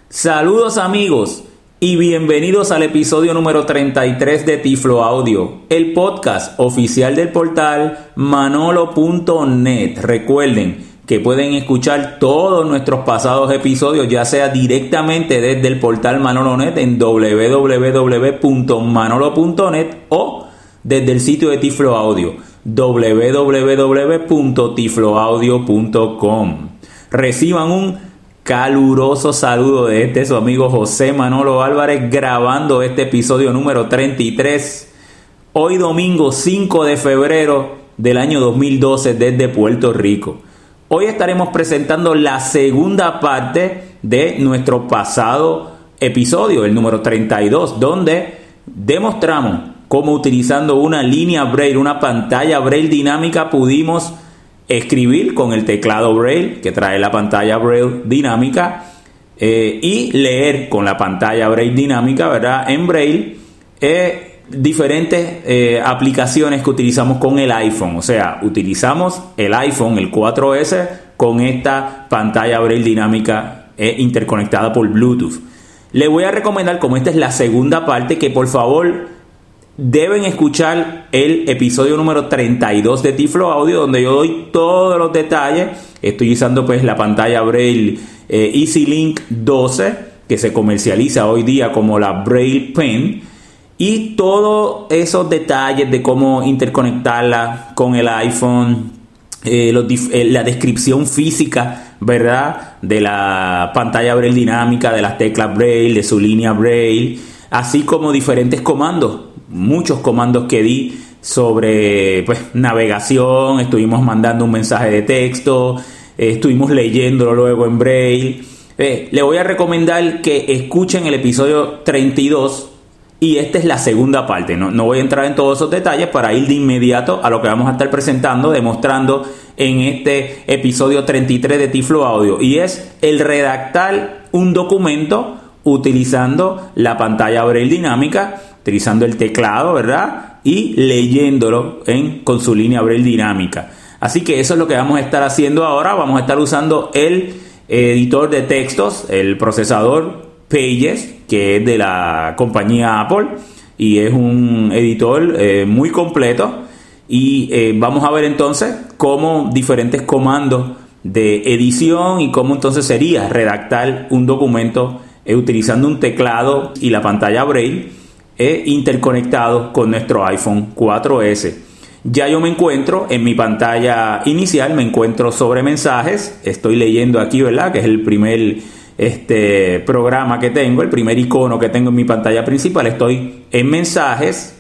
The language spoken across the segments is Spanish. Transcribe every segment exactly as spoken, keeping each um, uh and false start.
Saludos amigos y bienvenidos al episodio número treinta y tres de Tiflo Audio, el podcast oficial del portal manolo punto net. Recuerden que pueden escuchar todos nuestros pasados episodios, ya sea directamente desde el portal Manolo punto net en doble u doble u doble u punto manolo punto net o desde el sitio de Tiflo Audio, doble u doble u doble u punto tiflo audio punto com. Reciban un caluroso saludo de este su amigo José Manolo Álvarez, grabando este episodio número treinta y tres, hoy domingo cinco de febrero del año dos mil doce desde Puerto Rico. Hoy estaremos presentando la segunda parte de nuestro pasado episodio, el número treinta y dos, donde demostramos cómo utilizando una línea Braille, una pantalla Braille dinámica, pudimos escribir con el teclado Braille que trae la pantalla Braille dinámica eh, y leer con la pantalla Braille dinámica, ¿verdad? En Braille eh, diferentes eh, aplicaciones que utilizamos con el iPhone. O sea, utilizamos el iPhone, el cuatro ese, con esta pantalla Braille dinámica eh, interconectada por Bluetooth. Les voy a recomendar, como esta es la segunda parte, que por favor deben escuchar el episodio número treinta y dos de Tiflo Audio, donde yo doy todos los detalles. Estoy usando pues la pantalla Braille eh, EasyLink doce, que se comercializa hoy día como la Braille Pen, y todos esos detalles de cómo interconectarla con el iPhone, eh, los dif- eh, la descripción física, ¿verdad?, de la pantalla Braille dinámica, de las teclas Braille, de su línea Braille, así como diferentes comandos. Muchos comandos que di sobre pues navegación, estuvimos mandando un mensaje de texto, eh, estuvimos leyéndolo luego en Braille. Eh, le voy a recomendar que escuchen el episodio treinta y dos y esta es la segunda parte. No, no voy a entrar en todos esos detalles para ir de inmediato a lo que vamos a estar presentando, demostrando en este episodio treinta y tres de Tiflo Audio, y es el redactar un documento utilizando la pantalla Braille dinámica, utilizando el teclado, ¿verdad?, y leyéndolo en, con su línea Braille dinámica. Así que eso es lo que vamos a estar haciendo ahora. Vamos a estar usando el editor de textos, el procesador Pages, que es de la compañía Apple, y es un editor eh, muy completo. Y eh, vamos a ver entonces cómo diferentes comandos de edición y cómo entonces sería redactar un documento eh, utilizando un teclado y la pantalla Braille e interconectado con nuestro iPhone cuatro ese. Ya yo me encuentro en mi pantalla inicial, me encuentro sobre mensajes, estoy leyendo aquí, ¿verdad?, que es el primer este, programa que tengo, el primer icono que tengo en mi pantalla principal. Estoy en mensajes.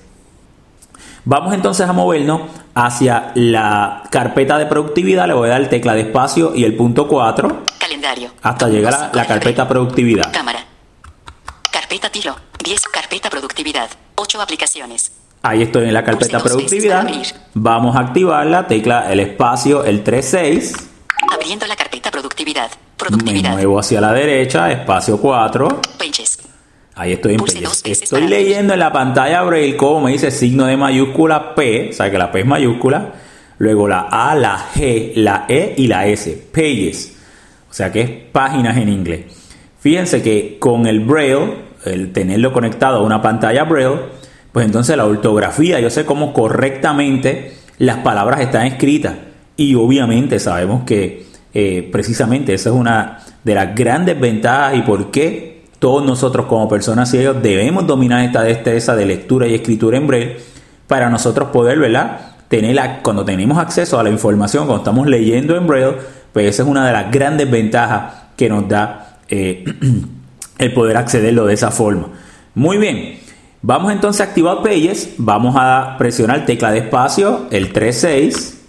Vamos entonces a movernos hacia la carpeta de productividad. Le voy a dar el tecla de espacio y el punto cuatro. Calendario. Hasta llegar a la carpeta productividad. Cámara. Carpeta tiro. diez. Carpeta productividad. ocho aplicaciones. Ahí estoy en la carpeta Pulse dos productividad. veces para abrir. Vamos a activarla. Tecla el espacio, el tres seis. Abriendo la carpeta productividad. Me Productividad. muevo hacia la derecha. Espacio cuatro. Pages. Ahí estoy en Pulse Pages. dos veces Estoy para abrir. leyendo en la pantalla Braille como me dice signo de mayúscula P. O sea que la P es mayúscula. Luego la A, la G, la E y la S. Pages. O sea que es páginas en inglés. Fíjense que con el Braille, el tenerlo conectado a una pantalla Braille, pues entonces la ortografía, yo sé cómo correctamente las palabras están escritas. Y obviamente sabemos que eh, precisamente esa es una de las grandes ventajas y por qué todos nosotros como personas ciegas debemos dominar esta destreza de lectura y escritura en Braille para nosotros poder, ¿verdad?, tener la, cuando tenemos acceso a la información, cuando estamos leyendo en Braille, pues esa es una de las grandes ventajas que nos da eh, el poder accederlo de esa forma. Muy bien, vamos entonces a activar Pages. Vamos a presionar tecla de espacio, el tres seis.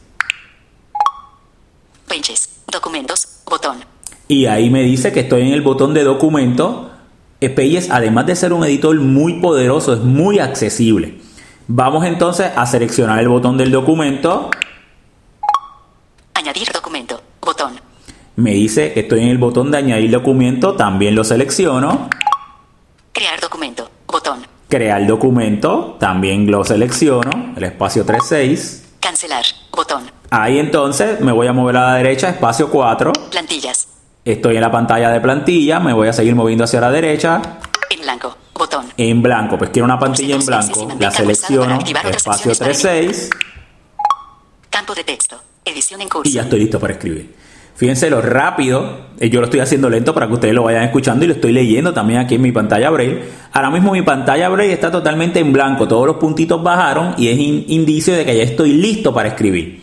Pages. Documentos. Botón. Y ahí me dice que estoy en el botón de documento. Pages, además de ser un editor muy poderoso, es muy accesible. Vamos entonces a seleccionar el botón del documento. Añadir documento. Botón. Me dice que estoy en el botón de añadir documento. También lo selecciono. Crear documento. Botón. Crear documento. También lo selecciono. El espacio tres seis. Cancelar. Botón. Ahí entonces me voy a mover a la derecha. Espacio cuatro. Plantillas. Estoy en la pantalla de plantilla, me voy a seguir moviendo hacia la derecha. En blanco, botón. En blanco, pues quiero una plantilla en blanco. La selecciono, espacio tres seis. Campo de texto, edición en curso. Y ya estoy listo para escribir. Fíjense lo rápido, yo lo estoy haciendo lento para que ustedes lo vayan escuchando y lo estoy leyendo también aquí en mi pantalla Braille. Ahora mismo mi pantalla Braille está totalmente en blanco, todos los puntitos bajaron y es in- indicio de que ya estoy listo para escribir.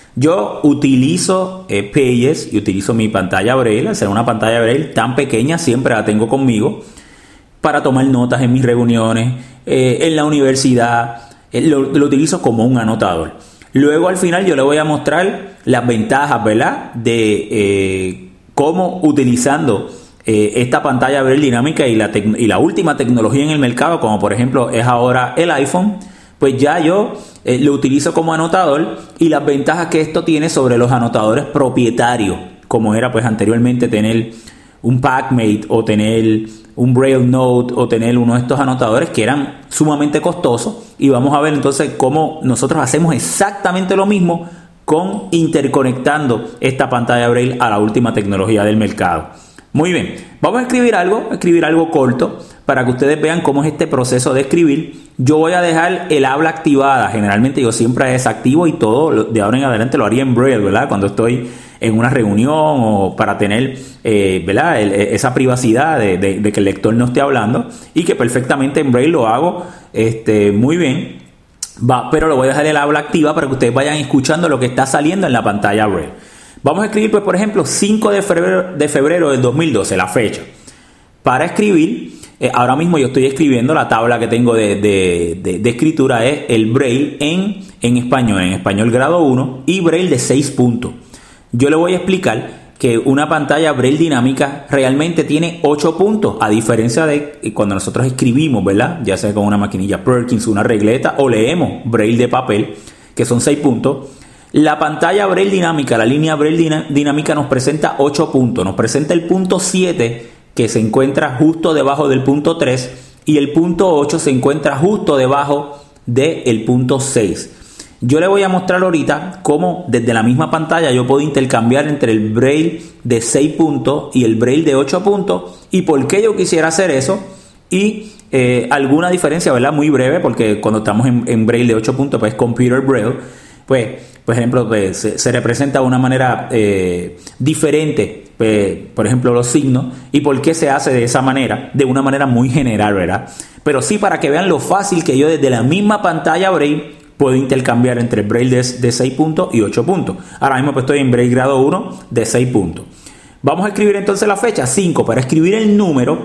Yo utilizo eh, Pages y utilizo mi pantalla Braille, al ser una pantalla Braille tan pequeña siempre la tengo conmigo para tomar notas en mis reuniones, eh, en la universidad, eh, lo, lo utilizo como un anotador. Luego al final yo le voy a mostrar las ventajas, ¿verdad? De eh, cómo utilizando eh, esta pantalla Braille dinámica y la, tec- y la última tecnología en el mercado, como por ejemplo es ahora el iPhone, pues ya yo eh, lo utilizo como anotador y las ventajas que esto tiene sobre los anotadores propietarios, como era pues anteriormente tener un PackMate o tener un Braille Note o tener uno de estos anotadores que eran sumamente costosos. Y vamos a ver entonces cómo nosotros hacemos exactamente lo mismo con interconectando esta pantalla Braille a la última tecnología del mercado. Muy bien, vamos a escribir algo, escribir algo corto para que ustedes vean cómo es este proceso de escribir. Yo voy a dejar el habla activada, generalmente yo siempre desactivo y todo de ahora en adelante lo haría en Braille, ¿verdad? Cuando estoy en una reunión o para tener eh, ¿verdad? El, esa privacidad de, de, de que el lector no esté hablando, y que perfectamente en Braille lo hago este, muy bien. Va, pero lo voy a dejar el habla activa para que ustedes vayan escuchando lo que está saliendo en la pantalla Braille. Vamos a escribir, pues, por ejemplo, cinco de febrero, de febrero del dos mil doce, la fecha. Para escribir, eh, ahora mismo yo estoy escribiendo, la tabla que tengo de, de, de, de escritura es el Braille en, en español, en español grado uno y Braille de seis puntos. Yo le voy a explicar que una pantalla Braille dinámica realmente tiene ocho puntos, a diferencia de cuando nosotros escribimos, ¿verdad? Ya sea con una maquinilla Perkins, una regleta, o leemos Braille de papel, que son seis puntos. La pantalla Braille dinámica, la línea Braille dinámica nos presenta ocho puntos. Nos presenta el punto siete, que se encuentra justo debajo del punto tres, y el punto ocho se encuentra justo debajo del punto seis. Yo le voy a mostrar ahorita cómo desde la misma pantalla yo puedo intercambiar entre el Braille de seis puntos y el Braille de ocho puntos, y por qué yo quisiera hacer eso, y eh, alguna diferencia, ¿verdad? Muy breve, porque cuando estamos en, en Braille de ocho puntos, pues Computer Braille, pues, por ejemplo, pues, se, se representa de una manera eh, diferente, pues, por ejemplo, los signos, y por qué se hace de esa manera, de una manera muy general, ¿verdad? Pero sí para que vean lo fácil que yo desde la misma pantalla Braille puedo intercambiar entre Braille de, de seis puntos y ocho puntos. Ahora mismo pues estoy en Braille grado uno de seis puntos. Vamos a escribir entonces la fecha, cinco. Para escribir el número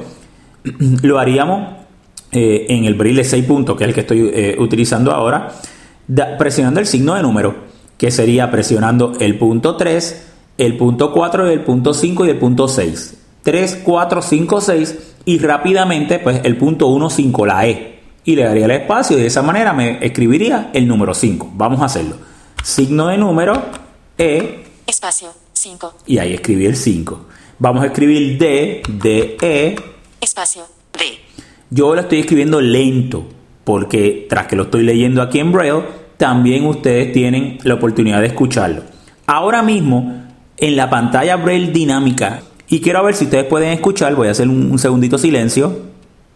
lo haríamos eh, en el Braille de seis puntos, que es el que estoy eh, utilizando ahora, da, presionando el signo de número, que sería presionando el punto tres, el punto cuatro, el punto cinco y el punto seis. tres, cuatro, cinco, seis, y rápidamente pues el punto uno, cinco, la E. Y le daría el espacio y de esa manera me escribiría el número cinco. Vamos a hacerlo. Signo de número, E. Espacio, cinco. Y ahí escribí el cinco. Vamos a escribir D, D, E. Espacio, D. Yo lo estoy escribiendo lento, porque tras que lo estoy leyendo aquí en Braille, también ustedes tienen la oportunidad de escucharlo. Ahora mismo, en la pantalla Braille dinámica, y quiero ver si ustedes pueden escuchar, voy a hacer un, un segundito silencio.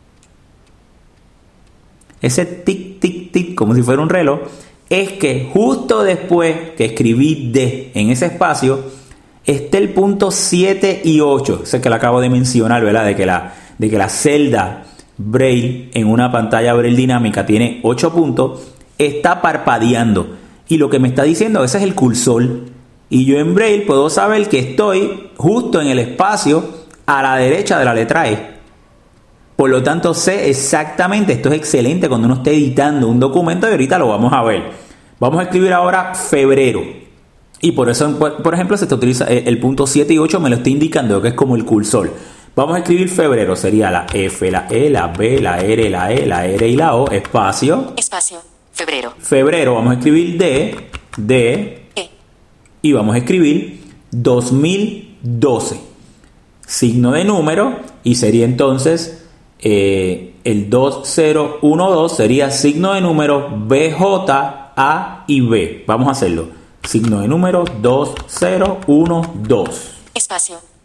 Ese tic, tic, tic, como si fuera un reloj, es que justo después que escribí D en ese espacio, está el punto siete y ocho. Ese que le acabo de mencionar, ¿verdad? De que la, de que la celda Braille en una pantalla Braille dinámica tiene ocho puntos, está parpadeando. Y lo que me está diciendo, ese es el cursor. Y yo en Braille puedo saber que estoy justo en el espacio a la derecha de la letra E. Por lo tanto, sé exactamente, esto es excelente cuando uno esté editando un documento, y ahorita lo vamos a ver. Vamos a escribir ahora febrero. Y por eso, por ejemplo, se te utiliza el punto siete y ocho, me lo está indicando, que es como el cursor. Vamos a escribir febrero, sería la F, la E, la B, la R, la E, la R y la O, espacio. Espacio, febrero. Febrero, vamos a escribir D, D, E. Y vamos a escribir dos mil doce. Signo de número, y sería entonces... Eh, el dos cero uno dos sería signo de número B J A y B. Vamos a hacerlo. Signo de número dos cero uno dos. Espacio,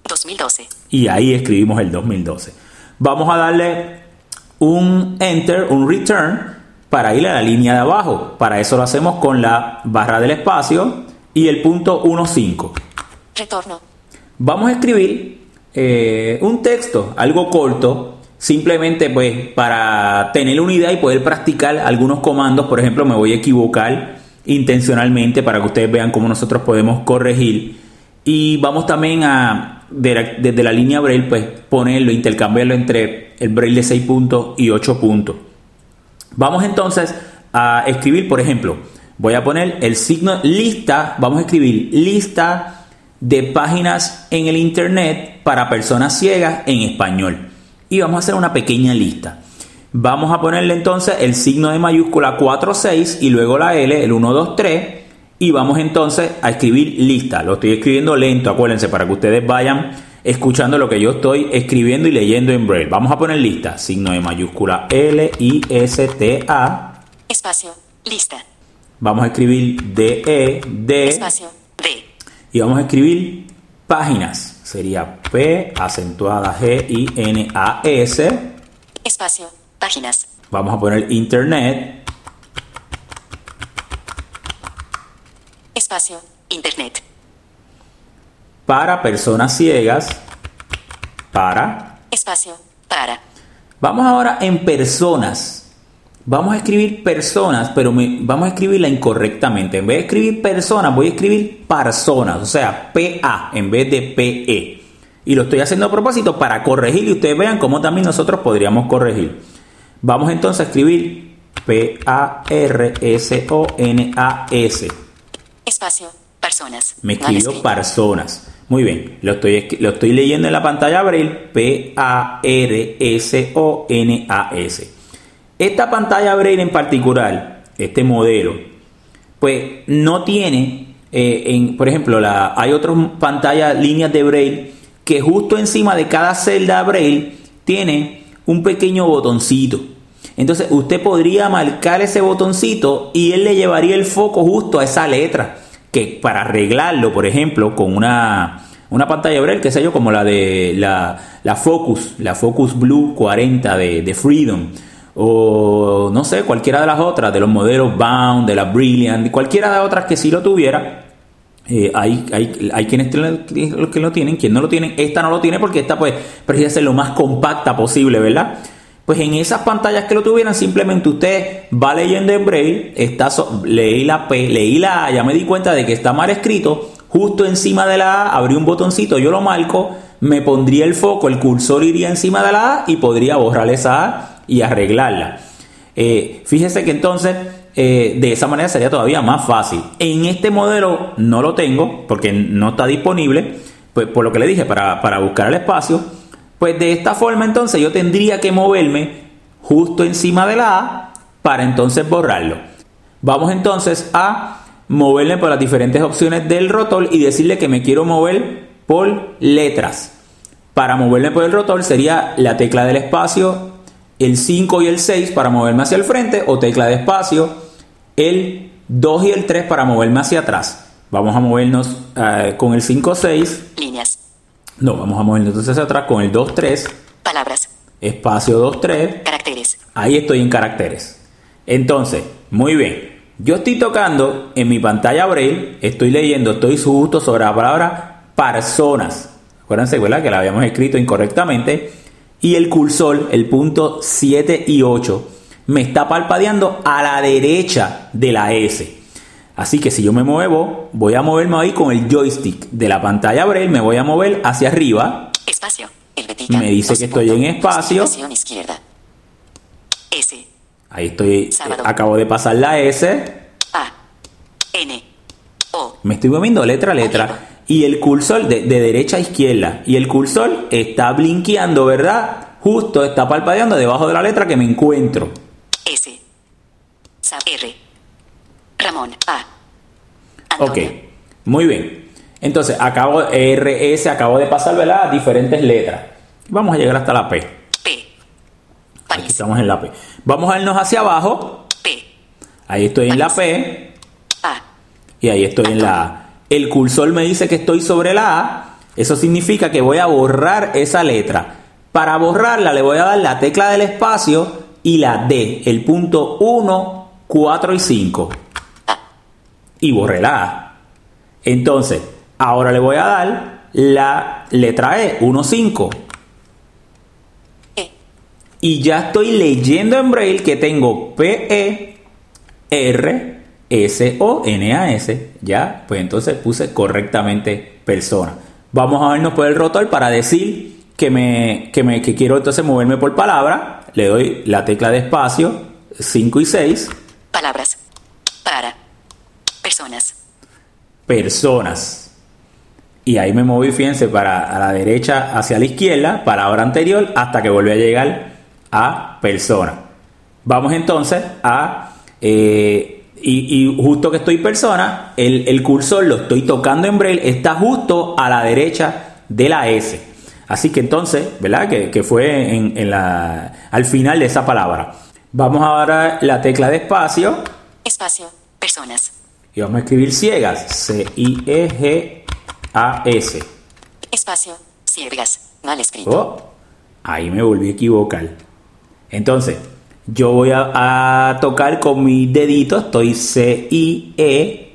dos mil doce. Y ahí escribimos el dos mil doce. Vamos a darle un enter, un return, para ir a la línea de abajo. Para eso lo hacemos con la barra del espacio y el punto quince. Retorno. Vamos a escribir eh, un texto, algo corto, simplemente pues para tener una idea y poder practicar algunos comandos. Por ejemplo, me voy a equivocar intencionalmente para que ustedes vean cómo nosotros podemos corregir. Y vamos también a, desde la línea Braille, pues ponerlo, intercambiarlo entre el Braille de seis puntos y ocho puntos. Vamos entonces a escribir, por ejemplo, voy a poner el signo lista, vamos a escribir lista de páginas en el internet para personas ciegas en español. Y vamos a hacer una pequeña lista. Vamos a ponerle entonces el signo de mayúscula cuatro seis y luego la L, el uno dos tres. Y vamos entonces a escribir lista. Lo estoy escribiendo lento, acuérdense, para que ustedes vayan escuchando lo que yo estoy escribiendo y leyendo en Braille. Vamos a poner lista. Signo de mayúscula L, I, S, T, A. Espacio. Lista. Vamos a escribir D, E, D. Espacio. D. Y vamos a escribir páginas. Sería P, acentuada G, I, N, A, S. Espacio. Páginas. Vamos a poner internet. Espacio. Internet. Para personas ciegas. Para. Espacio. Para. Vamos ahora en personas. Vamos a escribir personas, pero me, vamos a escribirla incorrectamente. En vez de escribir personas, voy a escribir personas, o sea, P A en vez de P E. Y lo estoy haciendo a propósito para corregir y ustedes vean cómo también nosotros podríamos corregir. Vamos entonces a escribir P A R S O N A S. Espacio. Personas. Me escribió personas. Muy bien, lo estoy, lo estoy leyendo en la pantalla Braille. P A R S O N A S. Esta pantalla Braille en particular, este modelo, pues no tiene, eh, en, por ejemplo, la, hay otras pantallas, líneas de Braille, que justo encima de cada celda Braille tiene un pequeño botoncito. Entonces usted podría marcar ese botoncito y él le llevaría el foco justo a esa letra, que para arreglarlo, por ejemplo, con una, una pantalla Braille, que sé yo, como la de la, la Focus, la Focus Blue cuarenta de, de Freedom, o no sé, cualquiera de las otras, de los modelos Bound, de la Brilliant, cualquiera de otras que sí lo tuviera. Eh, hay, hay, hay quienes los que lo tienen, quienes no lo tienen. Esta no lo tiene porque esta pues precisa ser lo más compacta posible, ¿verdad? Pues en esas pantallas que lo tuvieran, simplemente usted va leyendo en Braille, está so, leí la P, leí la A, ya me di cuenta de que está mal escrito, justo encima de la A abrí un botoncito, yo lo marco, me pondría el foco, el cursor iría encima de la A y podría borrar esa A y arreglarla. Eh, fíjese que entonces eh, de esa manera sería todavía más fácil. En este modelo no lo tengo porque no está disponible, pues por lo que le dije, para, para buscar el espacio. Pues de esta forma entonces yo tendría que moverme justo encima de la A para entonces borrarlo. Vamos entonces a moverle por las diferentes opciones del rotor y decirle que me quiero mover por letras. Para moverme por el rotor sería la tecla del espacio, el cinco y el seis para moverme hacia el frente, o tecla de espacio, el dos y el tres para moverme hacia atrás. Vamos a movernos uh, con el cinco seis. Líneas. No, vamos a movernos entonces hacia atrás con el dos tres. Palabras. Espacio dos tres. Caracteres. Ahí estoy en caracteres. Entonces, muy bien. Yo estoy tocando en mi pantalla Braille, estoy leyendo, estoy justo sobre la palabra personas. Acuérdense, ¿verdad?, que la habíamos escrito incorrectamente. Y el cursor, el punto siete y ocho, me está parpadeando a la derecha de la S. Así que si yo me muevo, voy a moverme ahí con el joystick de la pantalla Braille, me voy a mover hacia arriba. Espacio. Helvetica. Me dice que estoy en espacio. Izquierda. S. Ahí estoy, Sábado. acabo de pasar la S. A. N. O. Me estoy moviendo letra a letra. Y el cursor de, de derecha a izquierda. Y el cursor está blinqueando, ¿verdad? Justo está parpadeando debajo de la letra que me encuentro. S. Sa R. Ramón. A. Antonio. Ok, muy bien. Entonces, acabo R S, acabo de pasar, ¿verdad?, diferentes letras. Vamos a llegar hasta la P. P. Aquí estamos en la P. Vamos a irnos hacia abajo. P. Ahí estoy en la P. A. Y ahí estoy en la A. El cursor me dice que estoy sobre la A. Eso significa que voy a borrar esa letra. Para borrarla le voy a dar la tecla del espacio y la D, el punto uno, cuatro y cinco. Y borré la A. Entonces, ahora le voy a dar la letra E, uno, cinco. E. Y ya estoy leyendo en braille que tengo P E R S O N A S. Ya, pues entonces puse correctamente persona. Vamos a vernos por el rotor para decir que me, que me que quiero entonces moverme por palabra. Le doy la tecla de espacio, cinco y seis. Palabras. Para. Personas. Personas. Y ahí me moví, fíjense, para a la derecha hacia la izquierda, palabra anterior, hasta que volví a llegar a persona. Vamos entonces a... Eh, y, y justo que estoy persona, el, el cursor lo estoy tocando en braille, está justo a la derecha de la S. Así que entonces, ¿verdad? Que, que fue en, en la, al final de esa palabra. Vamos ahora a la tecla de espacio. Espacio. Personas. Y vamos a escribir ciegas. C I E G A S. Espacio. Ciegas. Mal escrito. Oh, ahí me volví a equivocar. Entonces, yo voy a, a tocar con mis deditos. Estoy C I E,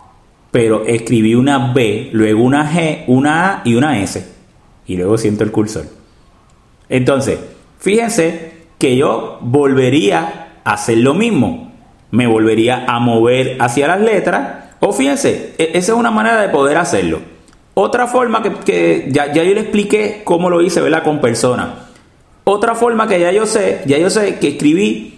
pero escribí una B, luego una G, una A y una S. Y luego siento el cursor. Entonces, fíjense que yo volvería a hacer lo mismo. Me volvería a mover hacia las letras. O fíjense, esa es una manera de poder hacerlo. Otra forma que, que ya, ya yo le expliqué cómo lo hice, ¿verdad? Con personas. Otra forma que ya yo sé, ya yo sé que escribí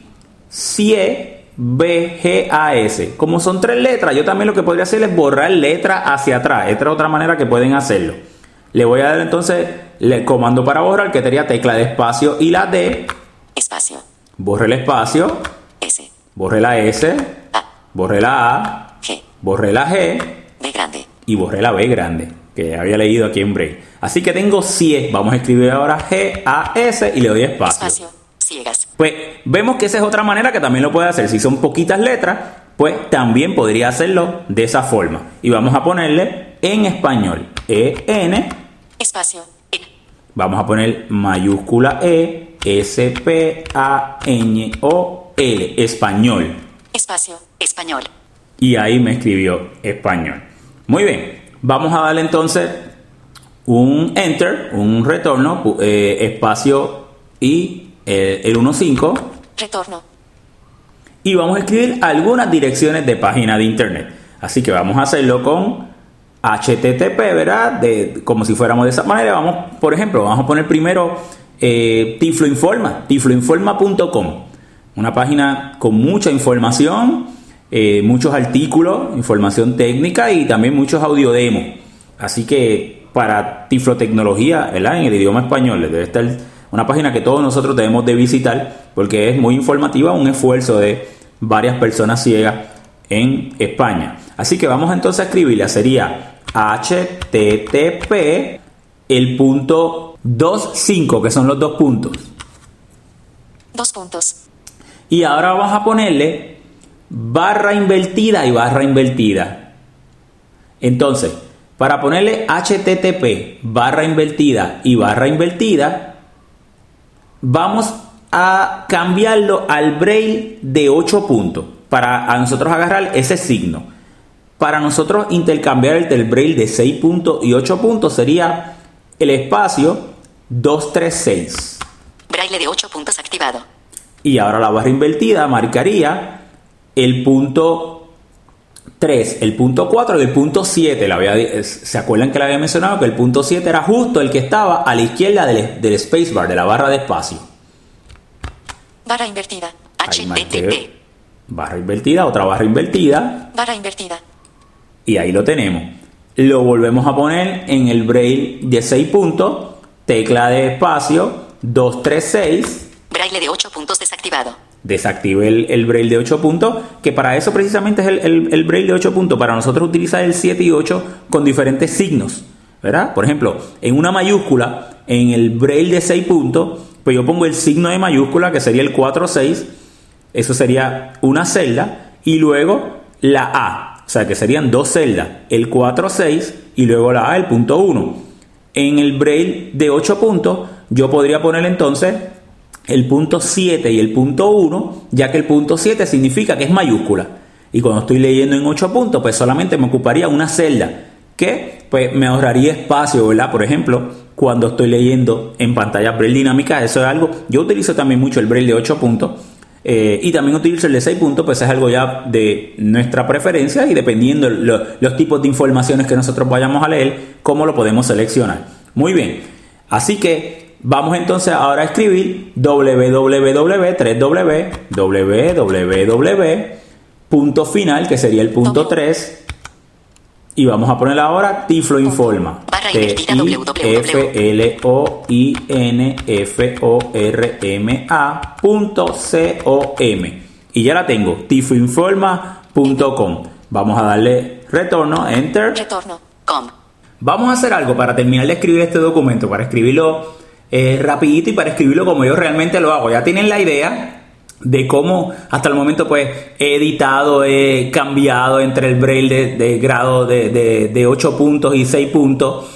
C E B G A S. Como son tres letras, yo también lo que podría hacer es borrar letra hacia atrás. Esta es otra manera que pueden hacerlo. Le voy a dar entonces el comando para borrar, que sería tecla de espacio y la D. Espacio. Borré el espacio. S. Borré la S. A. Borré la A. G. Borré la G. B grande. Y borré la B grande, que había leído aquí en braille. Así que tengo C I E. Vamos a escribir ahora G A S y le doy espacio. Espacio. Ciegas. Pues vemos que esa es otra manera que también lo puede hacer. Si son poquitas letras, pues también podría hacerlo de esa forma. Y vamos a ponerle en español E N. Espacio. E. Vamos a poner mayúscula E, S P A N O L, español. Espacio. Español. Y ahí me escribió español. Muy bien, vamos a darle entonces un enter, un retorno, eh, espacio y eh, el uno cinco. Retorno. Y vamos a escribir algunas direcciones de página de internet. Así que vamos a hacerlo con H T T P, ¿verdad? De, como si fuéramos de esa manera. Vamos, por ejemplo, vamos a poner primero eh, Tiflo Informa, tiflo informa punto com. Una página con mucha información, eh, muchos artículos, información técnica y también muchos audiodemos. Así que para Tiflotecnología, ¿verdad? En el idioma español, debe estar una página que todos nosotros debemos de visitar porque es muy informativa, un esfuerzo de varias personas ciegas en España. Así que vamos entonces a escribirla. Sería H T T P el punto dos cinco, que son los dos puntos. Dos puntos. Y ahora vamos a ponerle barra invertida y barra invertida. Entonces, para ponerle H T T P barra invertida y barra invertida, vamos a cambiarlo al braille de ocho puntos para a nosotros agarrar ese signo. Para nosotros intercambiar el del braille de seis puntos y ocho puntos sería el espacio dos tres seis. Braille de ocho puntos activado. Y ahora la barra invertida marcaría el punto tres, el punto cuatro y el punto siete. La había, ¿se acuerdan que le había mencionado que el punto siete era justo el que estaba a la izquierda del, del spacebar, de la barra de espacio? Barra invertida. H T T P. Barra invertida, otra barra invertida. Barra invertida. Y ahí lo tenemos. Lo volvemos a poner en el braille de seis puntos, tecla de espacio, dos tres seis. Braille de ocho puntos desactivado. Desactive el, el braille de ocho puntos, que para eso precisamente es el, el, el braille de ocho puntos. Para nosotros utilizar el siete y ocho con diferentes signos, ¿verdad? Por ejemplo, en una mayúscula, en el braille de seis puntos, pues yo pongo el signo de mayúscula, que sería el cuatro seis. Eso sería una celda. Y luego la A. O sea, que serían dos celdas, el cuatro seis y luego la A, el punto uno. en el braille de ocho puntos, yo podría poner entonces el punto siete y el punto uno, ya que el punto siete significa que es mayúscula. Y cuando estoy leyendo en ocho puntos, pues solamente me ocuparía una celda, que pues me ahorraría espacio, ¿verdad? Por ejemplo, cuando estoy leyendo en pantalla braille dinámica, eso es algo. Yo utilizo también mucho el braille de ocho puntos. Eh, y también utilizo el de seis puntos, pues es algo ya de nuestra preferencia y dependiendo lo, los tipos de informaciones que nosotros vayamos a leer, cómo lo podemos seleccionar. Muy bien, así que vamos entonces ahora a escribir www, tres w, www, punto final, que sería el punto tres, y vamos a poner ahora Tiflo Informa. T I F L O I N F O R M A punto C O M. Y ya la tengo, tifloinforma punto com. Vamos a darle retorno, enter. Retorno, com. Vamos a hacer algo para terminar de escribir este documento, para escribirlo eh, rapidito y para escribirlo como yo realmente lo hago. Ya tienen la idea de cómo hasta el momento pues he editado, he cambiado entre el braille de, de grado de, de, de ocho puntos y seis puntos.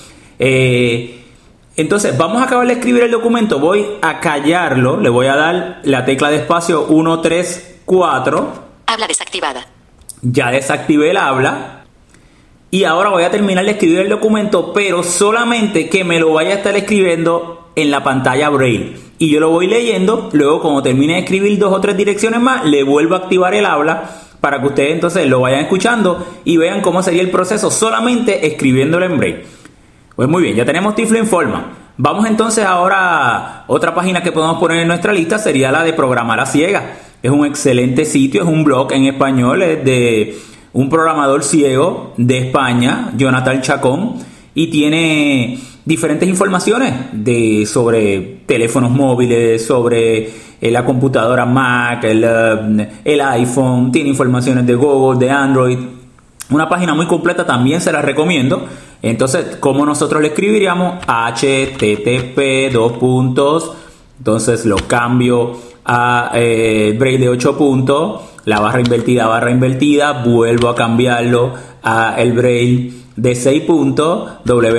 Eh, entonces vamos a acabar de escribir el documento, voy a callarlo, le voy a dar la tecla de espacio uno, tres, cuatro. Habla desactivada. Ya desactivé el habla y ahora voy a terminar de escribir el documento, pero solamente que me lo vaya a estar escribiendo en la pantalla braille. Y yo lo voy leyendo, luego cuando termine de escribir dos o tres direcciones más, le vuelvo a activar el habla para que ustedes entonces lo vayan escuchando y vean cómo sería el proceso solamente escribiéndolo en braille. Pues muy bien, ya tenemos Tiflo Informa. Vamos entonces ahora a otra página que podemos poner en nuestra lista, sería la de Programar a Ciegas. Es un excelente sitio, es un blog en español, es de un programador ciego de España, Jonathan Chacón, y tiene diferentes informaciones de, sobre teléfonos móviles, sobre eh, la computadora Mac, el, uh, el iPhone, tiene informaciones de Google, de Android. Una página muy completa, también se la recomiendo. Entonces, ¿cómo nosotros le escribiríamos? H T T P, dos puntos, entonces lo cambio a eh, braille de ocho puntos, la barra invertida, barra invertida, vuelvo a cambiarlo a el braille de seis puntos,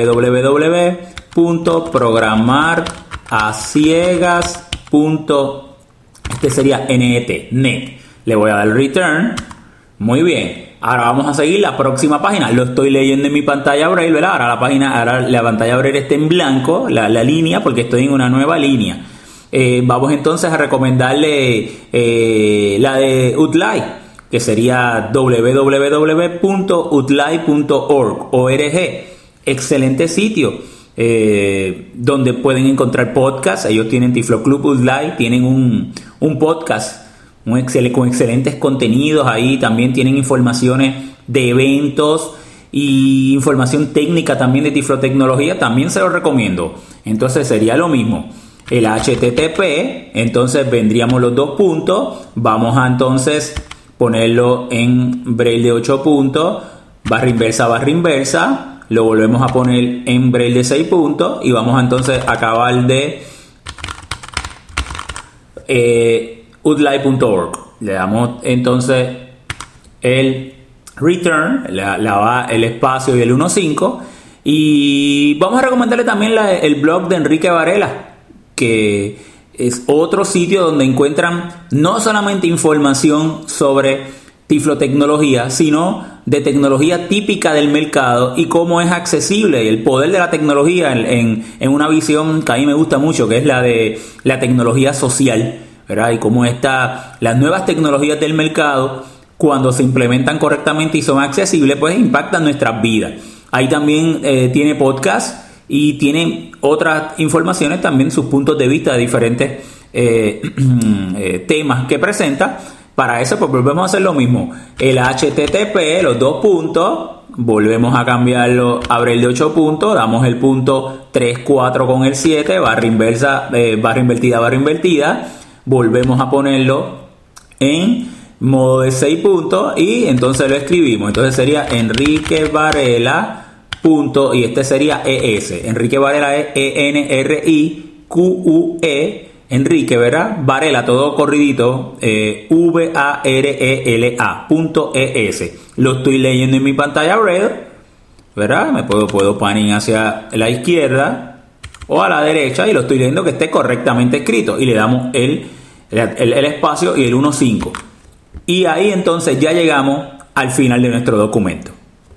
www punto programar a ciegas punto, este sería net, net. Le voy a dar return. Muy bien. Ahora vamos a seguir la próxima página. Lo estoy leyendo en mi pantalla braille, ¿verdad? Ahora la página, ahora la pantalla braille está en blanco, la, la línea, porque estoy en una nueva línea. Eh, vamos entonces a recomendarle eh, la de U T L I, que sería www punto u t l i punto org. Excelente sitio eh, donde pueden encontrar podcasts. Ellos tienen Tiflo Club U T L I, tienen un, un podcast un excel, con excelentes contenidos. Ahí también tienen informaciones de eventos y información técnica también de tiflotecnología. También se los recomiendo. Entonces sería lo mismo. El H T T P, entonces vendríamos los dos puntos. Vamos a entonces ponerlo en braille de ocho puntos, barra inversa, barra inversa. Lo volvemos a poner en braille de seis puntos y vamos a entonces acabar de eh, u t l i punto org. Le damos entonces el return, la, la, el espacio y el uno punto cinco. Y vamos a recomendarle también la, el blog de Enrique Varela, que es otro sitio donde encuentran no solamente información sobre tiflotecnología, sino de tecnología típica del mercado y cómo es accesible el poder de la tecnología en, en, en una visión que a mí me gusta mucho, que es la de la tecnología social, ¿verdad? Y cómo está, las nuevas tecnologías del mercado, cuando se implementan correctamente y son accesibles, pues impactan nuestras vidas. Ahí también eh, tiene podcast y tiene otras informaciones, también sus puntos de vista de diferentes eh, eh, temas que presenta. Para eso pues volvemos a hacer lo mismo. El H T T P, los dos puntos, volvemos a cambiarlo a braille de ocho puntos, damos el punto tres, cuatro con el siete, barra inversa, eh, barra invertida, barra invertida, volvemos a ponerlo en modo de seis puntos y entonces lo escribimos. Entonces sería Enrique Varela punto, y este sería E S. Enrique Varela es E N R I Q U E. Enrique, ¿verdad? Varela, todo corridito, eh, V A R E L A punto E S. Lo estoy leyendo en mi pantalla red, ¿verdad? Me puedo, puedo panning hacia la izquierda o a la derecha y lo estoy leyendo que esté correctamente escrito. Y le damos el, el, el espacio y el uno punto cinco. Y ahí entonces ya llegamos al final de nuestro documento.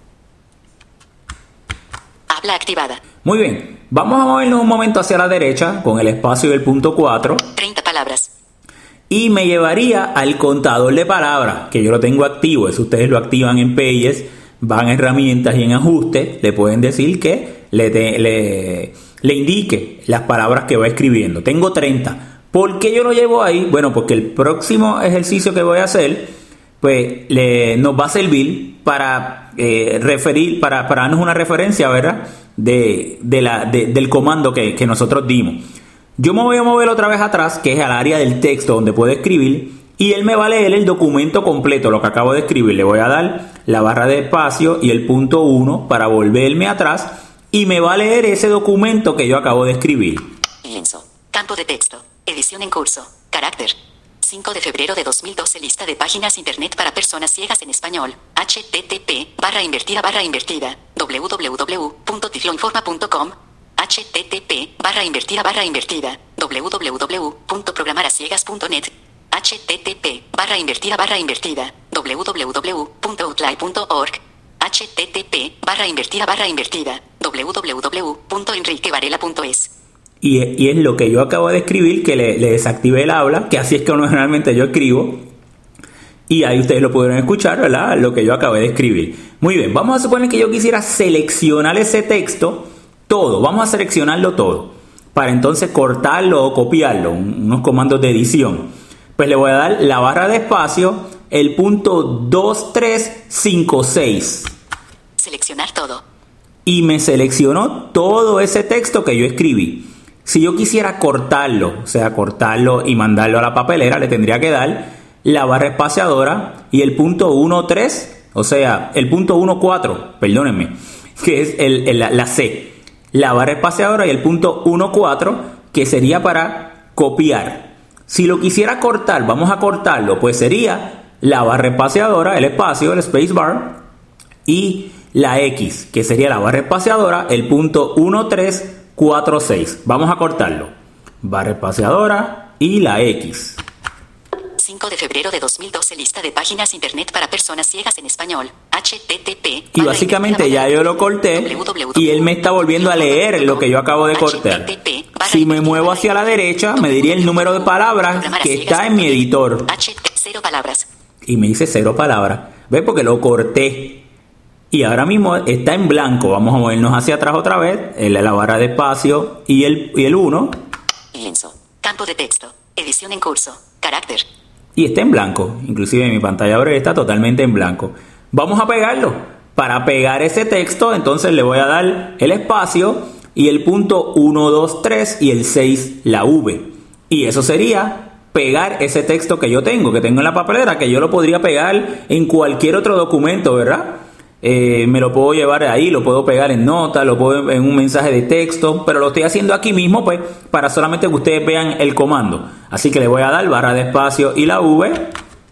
Habla activada. Muy bien, vamos a movernos un momento hacia la derecha con el espacio del punto cuatro. treinta palabras. Y me llevaría al contador de palabras, que yo lo tengo activo. Eso ustedes lo activan en Pages, van a herramientas y en ajustes, le pueden decir que le, te, le, le indique las palabras que va escribiendo. Tengo treinta. ¿Por qué yo lo llevo ahí? Bueno, porque el próximo ejercicio que voy a hacer, pues le, nos va a servir para eh, referir, para, para darnos una referencia, ¿verdad? De, de la, de, del comando que, que nosotros dimos. Yo me voy a mover otra vez atrás, que es al área del texto donde puedo escribir, y él me va a leer el documento completo, lo que acabo de escribir. Le voy a dar la barra de espacio y el punto uno para volverme atrás, y me va a leer ese documento que yo acabo de escribir. Lienzo. Campo de texto. Edición en curso. Carácter. cinco de febrero de dos mil doce. Lista de páginas internet para personas ciegas en español. http barra invertida barra invertida www punto tifloinforma punto com http barra invertida barra invertida www punto programarasiegas punto net http barra invertida barra invertida www punto outline punto org http barra invertida barra invertida www punto enriquevarela punto es. Y, y es lo que yo acabo de escribir, que le, le desactivé el habla, que así es que normalmente yo escribo. Y ahí ustedes lo pudieron escuchar, ¿verdad? Lo que yo acabé de escribir. Muy bien, vamos a suponer que yo quisiera seleccionar ese texto, todo. Vamos a seleccionarlo todo, para entonces cortarlo o copiarlo, unos comandos de edición. Pues le voy a dar la barra de espacio, el punto dos tres cinco seis. Seleccionar todo. Y me seleccionó todo ese texto que yo escribí. Si yo quisiera cortarlo, o sea, cortarlo y mandarlo a la papelera, le tendría que dar la barra espaciadora y el punto uno tres, o sea, el punto uno cuatro, perdónenme, que es el, el, la C. La barra espaciadora y el punto uno cuatro, que sería para copiar. Si lo quisiera cortar, vamos a cortarlo, pues sería la barra espaciadora, el espacio, el space bar, y la X, que sería la barra espaciadora, el punto uno tres cuatro seis. Vamos a cortarlo. Barra espaciadora y la X. cinco de febrero de dos mil doce. Lista de páginas internet para personas ciegas en español. http. Y básicamente ya yo lo corté y él me está volviendo a leer lo que yo acabo de cortar. Si me muevo hacia la derecha, me diría el número de palabras que está en mi editor. Cero palabras. Y me dice cero palabras. ¿Ves? Porque lo corté. Y ahora mismo está en blanco. Vamos a movernos hacia atrás otra vez. En la barra de espacio y el, y el uno. Lienzo. Campo de texto. Edición en curso. Carácter. Y está en blanco. Inclusive mi pantalla ahora está totalmente en blanco. Vamos a pegarlo. Para pegar ese texto, entonces le voy a dar el espacio y el punto uno, dos, tres y el seis, la V. Y eso sería pegar ese texto que yo tengo, que tengo en la papelera, que yo lo podría pegar en cualquier otro documento, ¿verdad? Eh, me lo puedo llevar ahí, lo puedo pegar en nota, lo puedo en un mensaje de texto, pero lo estoy haciendo aquí mismo, pues, para solamente que ustedes vean el comando. Así que le voy a dar barra de espacio y la V.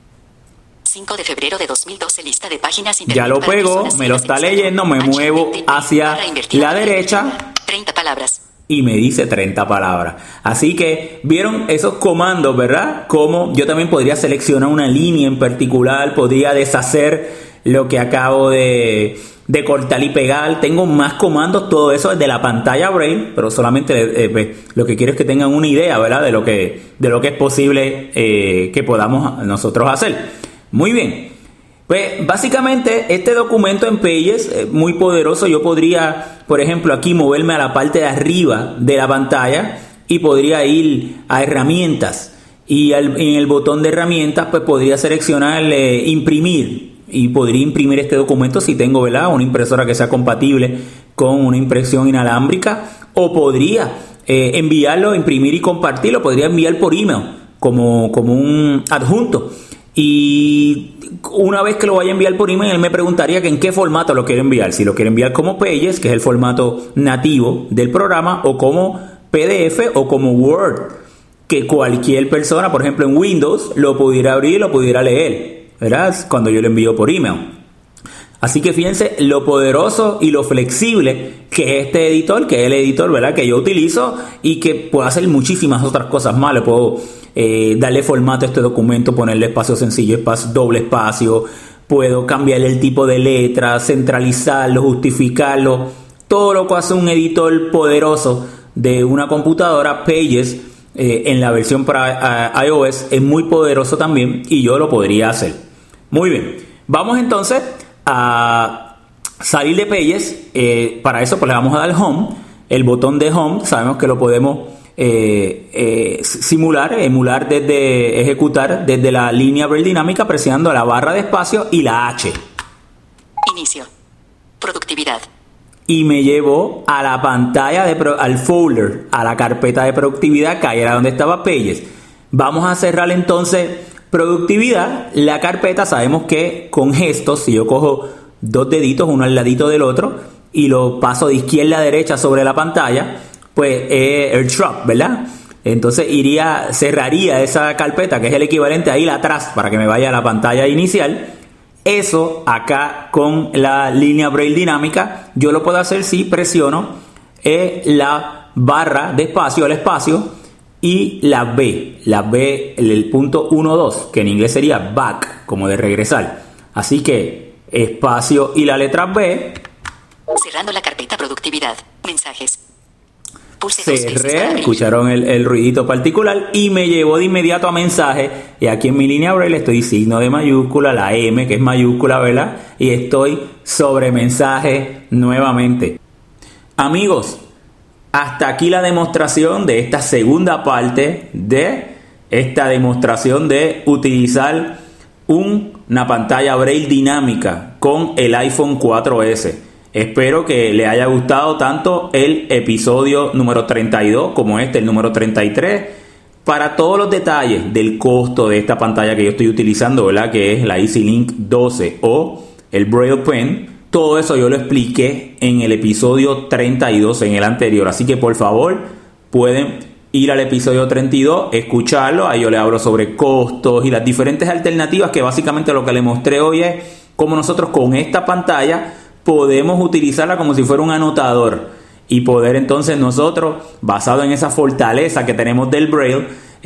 cinco de febrero de dos mil doce. Lista de páginas internet. Ya lo pego, me lo está leyendo, me muevo hacia la derecha. treinta palabras. Y me dice treinta palabras. Así que vieron esos comandos, ¿verdad? Como yo también podría seleccionar una línea en particular, podría deshacer lo que acabo de, de cortar y pegar. Tengo más comandos, todo eso desde la pantalla Braille, pero solamente eh, lo que quiero es que tengan una idea, ¿verdad? De lo que, de lo que es posible eh, que podamos nosotros hacer. Muy bien. Pues básicamente este documento en Pages es muy poderoso. Yo podría, por ejemplo, aquí moverme a la parte de arriba de la pantalla y podría ir a herramientas. Y al, en el botón de herramientas pues podría seleccionar eh, imprimir. Y podría imprimir este documento si tengo, ¿verdad?, una impresora que sea compatible con una impresión inalámbrica. O podría eh, enviarlo, imprimir y compartirlo. Podría enviar por email como, como un adjunto. Y una vez que lo vaya a enviar por email, él me preguntaría que en qué formato lo quiero enviar. Si lo quiero enviar como Pages, que es el formato nativo del programa, o como P D F o como Word, que cualquier persona, por ejemplo en Windows, lo pudiera abrir y lo pudiera leer, ¿verdad?, cuando yo lo envío por email. Así que fíjense lo poderoso y lo flexible que es este editor, que es el editor, ¿verdad?, que yo utilizo y que puedo hacer muchísimas otras cosas más. Le puedo eh, darle formato a este documento, ponerle espacio sencillo, espacio, doble espacio, puedo cambiarle el tipo de letra, centralizarlo, justificarlo, todo lo que hace un editor poderoso de una computadora. Pages eh, en la versión para uh, iOS es muy poderoso también y yo lo podría hacer. Muy bien, vamos entonces a salir de Pages. Eh, para eso pues le vamos a dar Home. El botón de Home sabemos que lo podemos eh, eh, simular, emular desde, ejecutar desde la línea braille dinámica presionando la barra de espacio y la H. Inicio. Productividad. Y me llevó a la pantalla, de pro, al folder, a la carpeta de productividad, que ahí era donde estaba Pages. Vamos a cerrar entonces productividad. La carpeta, sabemos que con gestos, si yo cojo dos deditos, uno al ladito del otro, y lo paso de izquierda a derecha sobre la pantalla, pues es AirDrop, ¿verdad? Entonces iría, cerraría esa carpeta, que es el equivalente a ir atrás para que me vaya a la pantalla inicial. Eso acá con la línea braille dinámica yo lo puedo hacer si presiono eh, la barra de espacio, el espacio, y la B, la B, el, el punto uno dos, que en inglés sería back, como de regresar. Así que espacio y la letra B. Cerrando la carpeta productividad. Mensajes. Pulse Cerré, escucharon el, el ruidito particular y me llevó de inmediato a mensaje. Y aquí en mi línea braille estoy signo de mayúscula, la M que es mayúscula, ¿verdad? Y estoy sobre mensaje nuevamente. Amigos, hasta aquí la demostración de esta segunda parte de esta demostración de utilizar un, una pantalla braille dinámica con el iPhone cuatro ese. Espero que le haya gustado tanto el episodio número treinta y dos como este, el número treinta y tres. Para todos los detalles del costo de esta pantalla que yo estoy utilizando, ¿verdad?, que es la EasyLink doce o el Braille Pen, todo eso yo lo expliqué en el episodio treinta y dos, en el anterior. Así que por favor pueden ir al episodio treinta y dos, escucharlo. Ahí yo le hablo sobre costos y las diferentes alternativas, que básicamente lo que le mostré hoy es cómo nosotros con esta pantalla podemos utilizarla como si fuera un anotador y poder entonces nosotros, basado en esa fortaleza que tenemos del Braille,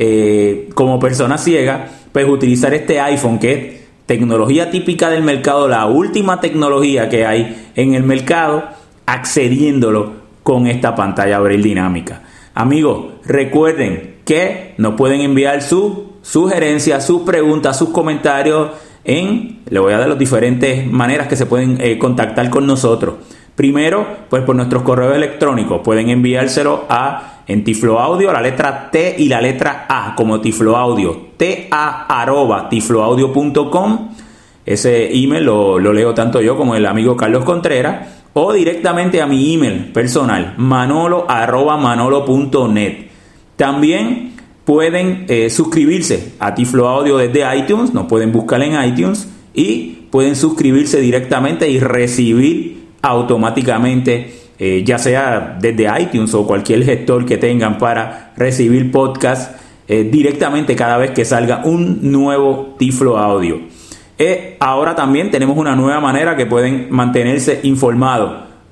eh, como persona ciega, pues utilizar este iPhone, que es tecnología típica del mercado, la última tecnología que hay en el mercado, accediéndolo con esta pantalla Braille dinámica. Amigos, recuerden que nos pueden enviar sus sugerencias, sus preguntas, sus comentarios en, le voy a dar las diferentes maneras que se pueden eh, contactar con nosotros. Primero, pues por nuestros correos electrónicos, pueden enviárselo a en Tiflo Audio, la letra T y la letra A, como Tiflo Audio, ta arroba tifloaudio punto com. Ese email lo, lo leo tanto yo como el amigo Carlos Contreras, o directamente a mi email personal, manolo arroba manolo punto net. También pueden eh, suscribirse a Tiflo Audio desde iTunes, nos pueden buscar en iTunes y pueden suscribirse directamente y recibir automáticamente, eh, ya sea desde iTunes o cualquier gestor que tengan para recibir podcast eh, directamente cada vez que salga un nuevo Tiflo Audio. Eh, ahora también tenemos una nueva manera que pueden mantenerse informados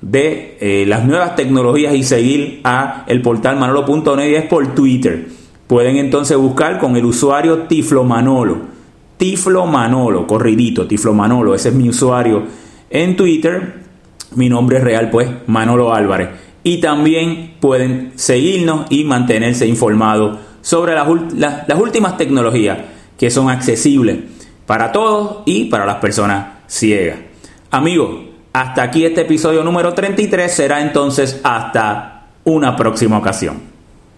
de eh, las nuevas tecnologías y seguir a el portal manolo punto net, y es por Twitter. Pueden entonces buscar con el usuario Tiflo Manolo, Tiflo Manolo, corridito, Tiflo Manolo, ese es mi usuario en Twitter. Mi nombre es real, pues, Manolo Álvarez. Y también pueden seguirnos y mantenerse informados sobre las, las, las últimas tecnologías que son accesibles para todos y para las personas ciegas. Amigos, hasta aquí este episodio número treinta y tres. Será entonces hasta una próxima ocasión.